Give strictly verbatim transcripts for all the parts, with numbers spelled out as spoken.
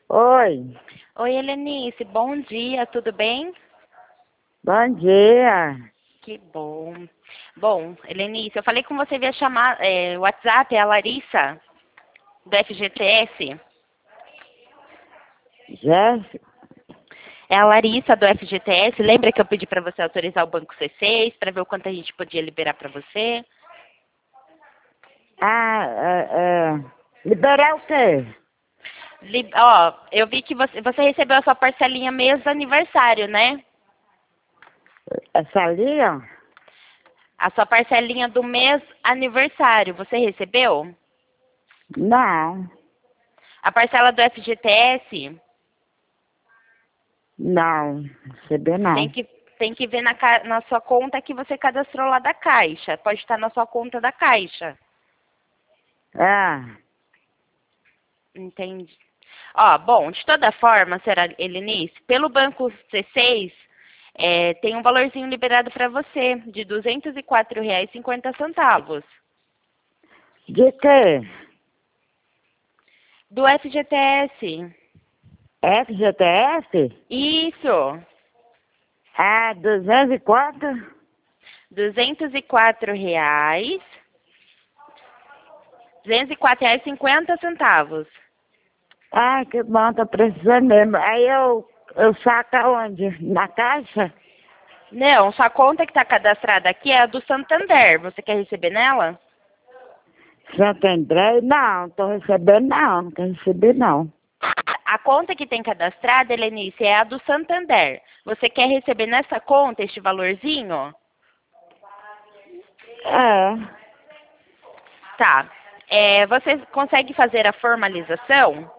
Oi, Oi, Helenice, bom dia, tudo bem? bom dia. Que bom. Bom, Helenice, eu falei com você via chamar, é, WhatsApp, é a Larissa, do F G T S. Jéssica? É a Larissa do F G T S. Lembra que eu pedi para você autorizar o Banco C seis para ver o quanto a gente podia liberar para você? Ah, é, é, liberar o quê? Li- Ó, eu vi que você, você recebeu a sua parcelinha mês do aniversário, né? Essa ali, ó? A sua parcelinha do mês aniversário, você recebeu? Não, A parcela do F G T S? não, recebi Tem não. que, tem que ver na, ca- na sua conta que você cadastrou lá da Caixa. Pode estar na sua conta da Caixa. Ah, Entende? Ó, bom, de toda forma, será, Helenice, pelo Banco C seis, é, tem um valorzinho liberado para você, de duzentos e quatro reais e cinquenta centavos. de quê? Do F G T S. F G T S? Isso. Ah, duzentos e quatro? duzentos e quatro reais. duzentos e quatro reais e cinquenta centavos. Ah, que bom, tô precisando mesmo. Aí eu, eu saco aonde? Na caixa? Não, sua conta que está cadastrada aqui é a do Santander. Você quer receber nela? Santo André? Não, tô recebendo não, não quero receber não. A conta que tem cadastrada, Helenice, é a do Santander. Você quer receber nessa conta este valorzinho? É, Tá. É, você consegue fazer a formalização?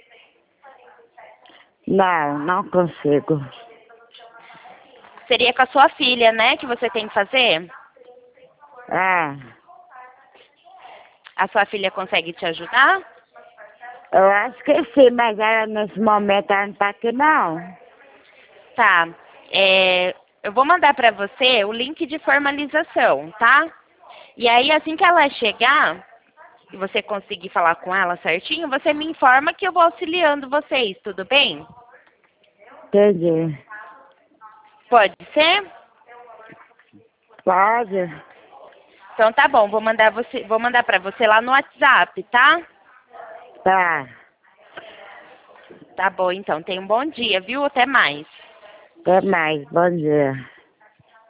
não, não consigo. Seria com a sua filha, né, que você tem que fazer? Ah, A sua filha consegue te ajudar? eu acho que sim, mas ela nesse momento ela não tá aqui não. Tá. É, eu vou mandar para você o link de formalização, tá? E aí, assim que ela chegar, e você conseguir falar com ela certinho, você me informa que eu vou auxiliando vocês, tudo bem? Entendi. Pode ser? Pode? Então tá bom, vou mandar você, vou mandar para você lá no WhatsApp, tá? Tá. Tá bom, então. Tenha um bom dia, viu? Até mais. Até mais. Bom dia.